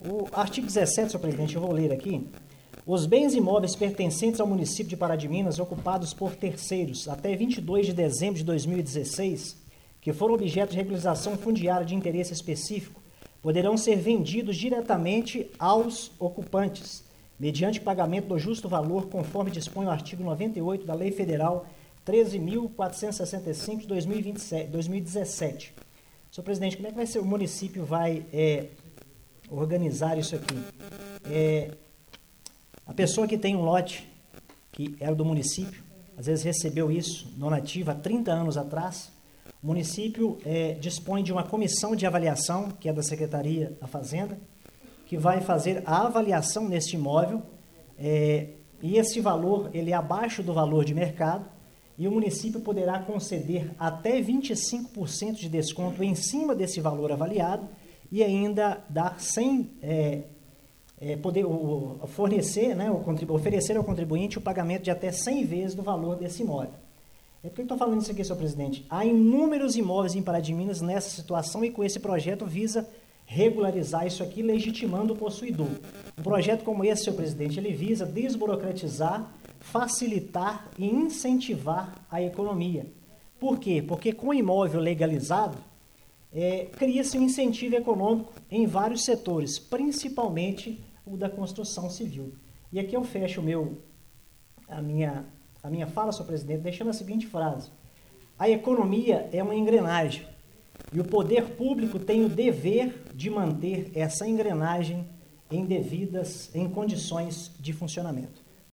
O artigo 17, senhor presidente, eu vou ler aqui. Os bens imóveis pertencentes ao município de Pará de Minas, ocupados por terceiros até 22 de dezembro de 2016, que foram objeto de regularização fundiária de interesse específico, poderão ser vendidos diretamente aos ocupantes, mediante pagamento do justo valor, conforme dispõe o artigo 98 da Lei Federal 13.465 de 2017. Senhor presidente, como é que vai ser, o município vai organizar isso aqui? A pessoa que tem um lote, que era do município, às vezes recebeu isso no nativo há 30 anos atrás, o município dispõe de uma comissão de avaliação, que é da Secretaria da Fazenda, que vai fazer a avaliação neste imóvel, e esse valor ele é abaixo do valor de mercado, e o município poderá conceder até 25% de desconto em cima desse valor avaliado e ainda dar oferecer ao contribuinte o pagamento de até 100 vezes do valor desse imóvel. Por que eu estou falando isso aqui, senhor presidente? Há inúmeros imóveis em Pará de Minas nessa situação e com esse projeto visa regularizar isso aqui, legitimando o possuidor. Um projeto como esse, senhor presidente, ele visa desburocratizar, facilitar e incentivar a economia. Por quê? Porque com o imóvel legalizado, cria-se um incentivo econômico em vários setores, principalmente o da construção civil. E aqui eu fecho a minha fala, senhor presidente, deixando a seguinte frase: a economia é uma engrenagem e o poder público tem o dever de manter essa engrenagem em condições de funcionamento.